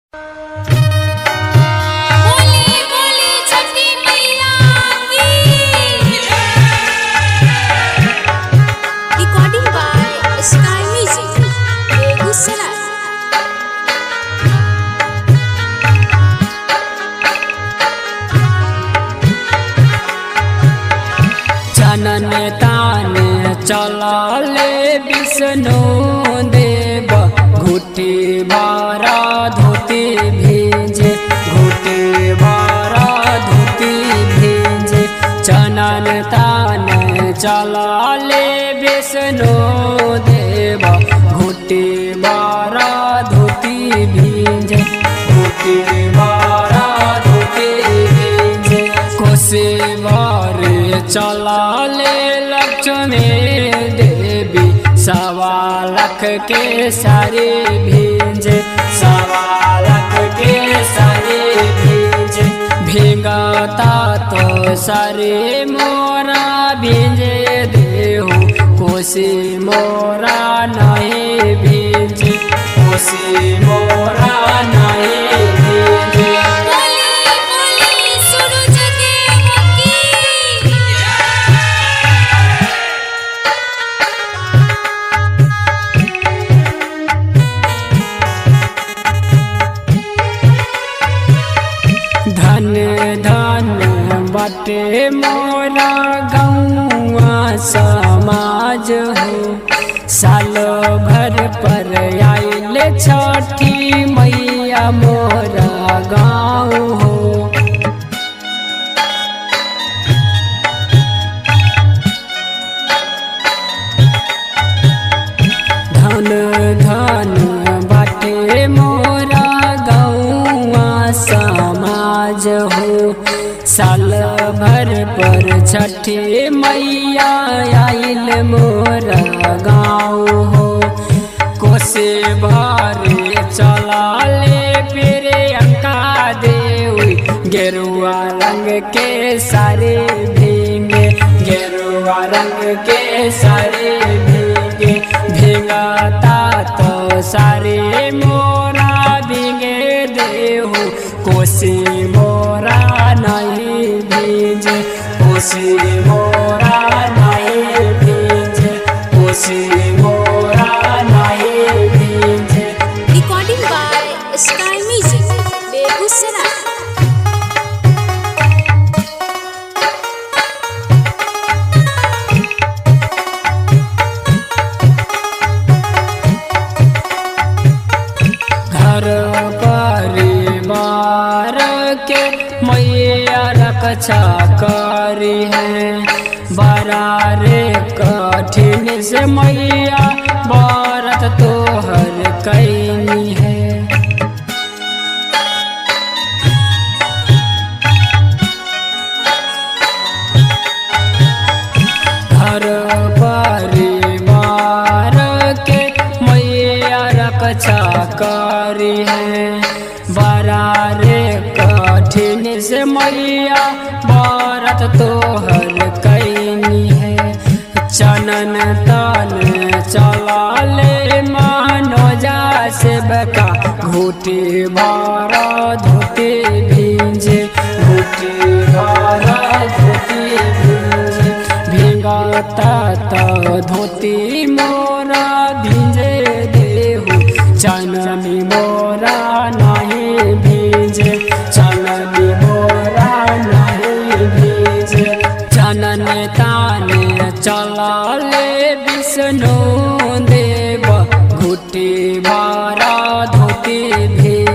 चलाले विष्णु देव घुटी बारा धोती भेजे घुटी बारा धोती भेजे चनन तान चलाले विष्णु देव घुटी बारा धोती भेजे घुटी बारा धोती भेजे कोसे बार चलाले लक्ष्मी देवी सवा लाख के सारे भेजे सवा लाख के सारे भेजे भेंगता तो सारे मोरा भेजे देहु कोसी मोरा नहीं भेजे कोसी मोरा नहीं भेजे धन धन बाटे मोरा गौआ समाज हो साल भर पर आइल छठी मैया मोरा गाँव हो धन धन बाटे मोरा गौआ समाज हो साल भर पर छठी मैया आइल मोरा गाँव हो कोसे भरे चलाले फिर अंका देवी गेरुआ रंग के सारे भींगे गेरुआ रंग के सारे भींगे भींगता तो सारे मोरा भींगे देहु कोसी मोरा नहीं भेजे कोसी मोरा नहीं भेजे कोसी मोरा नहीं भेजे। Recording by Sky Music Begusarai. घर परिवार के मैया रक्षा करी है बरारे कठिन से मैया व्रत तोहर कैनी है घर परिवार के मैया रक्षा करी है बरारे कठिन से मैया व्रत तोहर कैनी है चनन तन चलाले मनोजा से बका घुटी बारा धोती भेजे घुटी बारा धोती भेजे भेंगता तो धोती मोरा भेजे देहु चननी मोरा नहीं भेजे चननी मोरा नहीं भेजे चनन ताने चलाले विष्णु देव घुटी बारा धोती भेजे।